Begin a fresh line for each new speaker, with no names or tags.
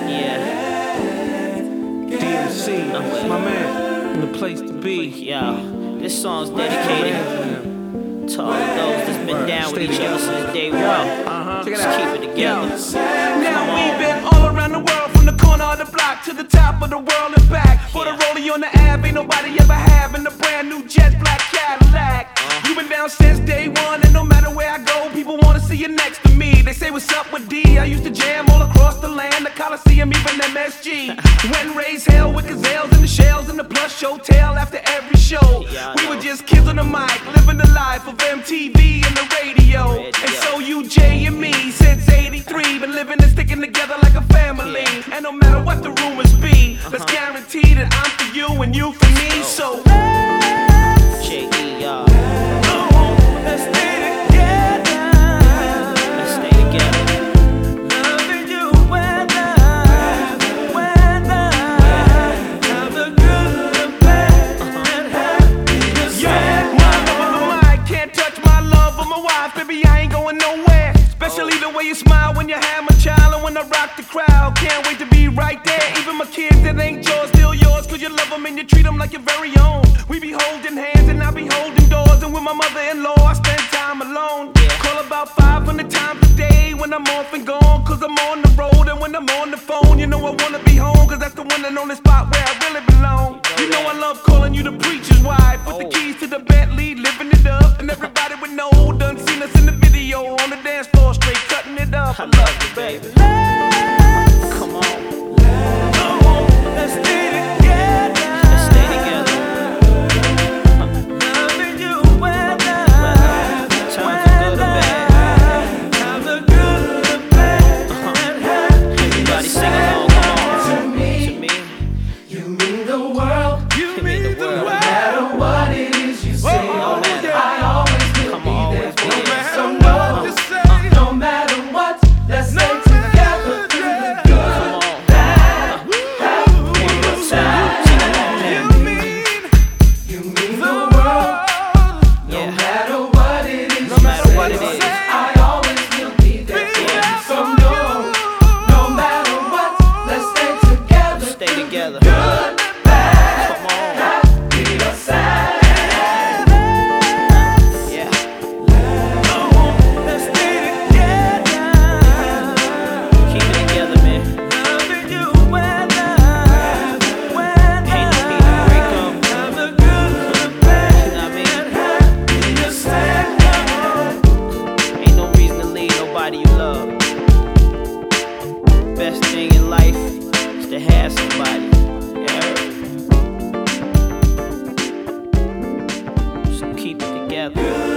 Yeah.
DMC, my man, the place to be.
Yo, this song's dedicated to all of those that's been down with each other since day one. Let's keep it together.
Now we've been all around the world, from the corner of the block to the top of the world and back. For the rollie on the Ave, ain't nobody ever having a brand new jet black Cadillac. You've been down since day one, and no matter where I go, people wanna see you next to me. They say, what's up with D? I used to jam all across the land, the Coliseum, even MSG. Went and raised hell with gazelles and the shells and the plush hotel after every show. We were just kids on the mic, living the life of MTV and the radio. And so you, Jay, and me, since '83, been living and sticking together like a family. And no matter what the rumors be, let's guarantee that I'm for you and you for me. So
J.E.
let's stay together.
Let's stay together.
Loving you weather, have the good, the bad, and happy. Yeah, my love of the mic can't touch my love of my wife. Baby, I ain't going nowhere. Especially the way you smile when you have my child and when I rock the crowd. Can't wait to be right there. Even my kids that ain't yours, still yours, cause you love them and you treat them like your very own. We be holding hands and I be holding doors. And with my mother-in-law, I spend time alone. Call about 500 times a day when I'm off and gone, cause I'm on the road. And when I'm on the phone, you know I wanna be home, cause that's the one and only spot where I really belong. You know I love calling you the preacher's wife, with the keys to the Bentley, living it up. And everybody would know, done seen us in the video, on the dance floor, straight cutting it up. I love you, baby.
Come on.
Let's stay together.
Let's stay together.
Loving you weather,
Times are good or bad.
have the good, the bad, and happy.
Everybody sing along. Come on.
To me,
To me,
you mean the world.
You
mean the
the
world.
No
world.
matter what it is you say,
No matter.
I always will
Come
be
on,
there
always
for
be
you.
there.
So
No
no,
matter what you say.
no matter what, let's stay together through the good,
come on.
bad, happy, or sad.
Sing along, man.
You mean the world. No
Yeah.
matter what it is
No
you
matter
say,
what it is.
I always will be there for you. So no matter what, let's stay together
Stay
through
together.
the good, bad,
Come on.
happy, or sad.
Yeah.
Let's stay together.
Keep it together, man.
Loving you weather,
Ain't no need to break up.
have the good, the bad,
You know what I mean?
and happy, or sad.
Ain't no reason to leave nobody you love. Best thing in life is to have somebody. Yeah. So keep it together.